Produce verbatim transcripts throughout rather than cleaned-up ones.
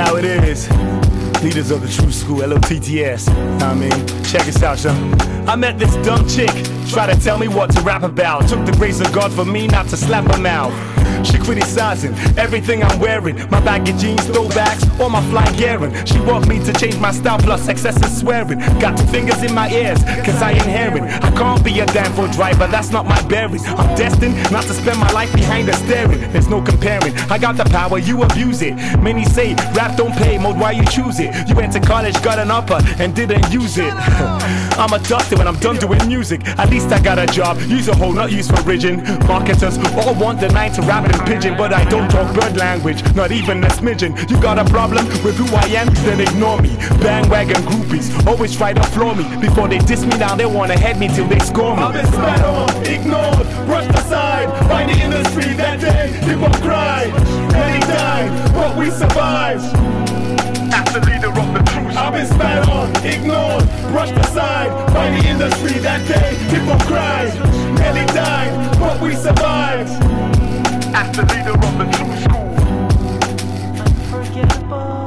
how it is. Leaders of the true school, L O T T S. I mean, check this out, son. I met this dumb chick, try to tell me what to rap about. Took the grace of God for me not to slap her mouth. She criticizing everything I'm wearing, my baggy jeans, throwbacks, or my fly gearing. She want me to change my style plus excessive swearing. Got two fingers in my ears, cause I inherit. I can't be a damn for driver, that's not my bearing. I'm destined not to spend my life behind the steering. There's no comparing, I got the power, you abuse it. Many say, rap don't pay, mode why you choose it. You went to college, got an upper, and didn't use it. I'm a doctor when I'm done doing music. At least I got a job, use a hole, not use for rigging. Marketers all want the nine to rap and pigeon, but I don't talk bird language, not even a smidgen. You got a problem with who I am, then ignore me. Bandwagon groupies always try to floor me. Before they diss me now, they wanna head me till they score me. I've been spat on, ignored, brushed aside by the industry that day. People cried, many died, but we survived. As the leader of the truth, I've been spat on, ignored, brushed aside by the industry that day. People cried, many died, but we survived. As the leader of the true school. Unforgettable.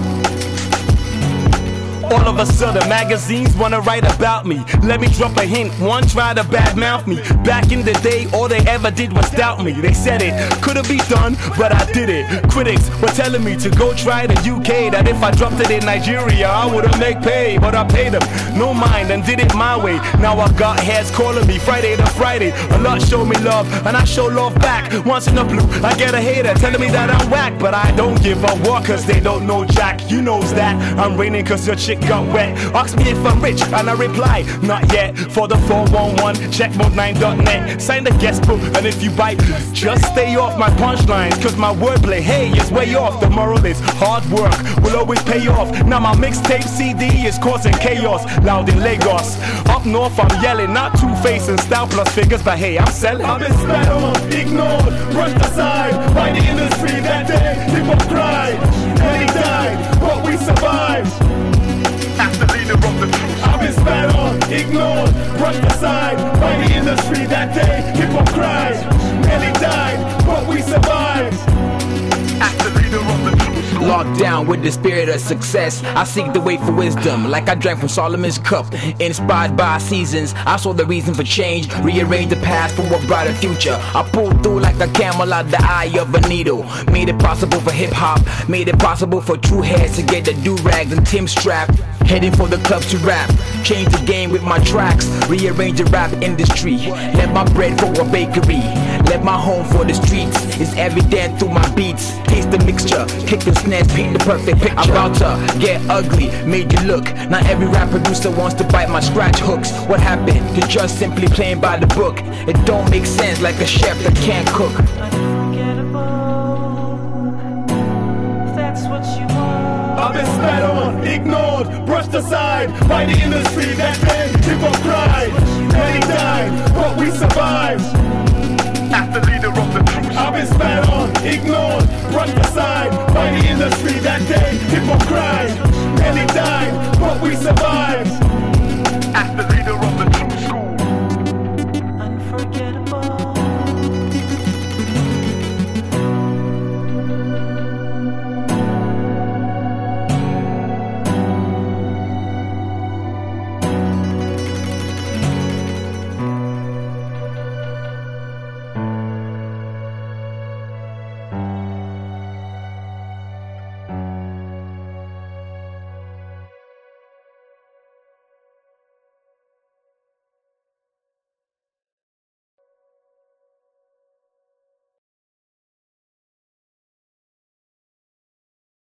All of a sudden magazines wanna write about me. Let me drop a hint, one tried to badmouth me. Back in the day, all they ever did was doubt me. They said it couldn't be done, but I did it. Critics were telling me to go try the U K, that if I dropped it in Nigeria, I wouldn't make pay. But I paid them no mind and did it my way. Now I got heads calling me Friday to Friday. A lot show me love, and I show love back. Once in a blue, I get a hater telling me that I'm whack, but I don't give a walk cause they don't know Jack. You knows that I'm raining cause your chick got wet. Ask me if I'm rich and I reply, not yet. For the four one one, check mode nine dot net. Sign the guest book and if you bite, just stay off my punchlines cause my wordplay, hey, is way off. The moral is hard work will always pay off. Now my mixtape C D is causing chaos. Loud in Lagos, up north I'm yelling, not two-face and style plus figures, but hey, I'm selling. I've been spat on, ignored, brushed aside by the industry that day. People cried, many died, but we survived. As the leader of the truth, I've been spat on, ignored, brushed aside by the industry that day. People cried, many died, but we survived. As the leader of the truth. Locked down with the spirit of success, I seek the way for wisdom, like I drank from Solomon's cup. Inspired by seasons, I saw the reason for change. Rearrange the past for a brighter future. I pulled through like a camel out the eye of a needle. Made it possible for hip-hop, made it possible for true heads to get the do-rags and Tim strap. Heading for the clubs to rap, change the game with my tracks. Rearrange the rap industry, let my bread for a bakery. Let my home for the streets, it's evident through my beats. Taste the mixture, kick the snares, paint the perfect picture. I'm about to get ugly, made you look. Not every rap producer wants to bite my scratch hooks. What happened to just simply playing by the book? It don't make sense like a chef that can't cook. That's what you want. I've been spat on, ignored, brushed aside by the industry that day. People cried, many died, but we survived. As the leader of the truth, I've been spat on, ignored, brushed aside by the industry that day. People cried, many died, but we survived.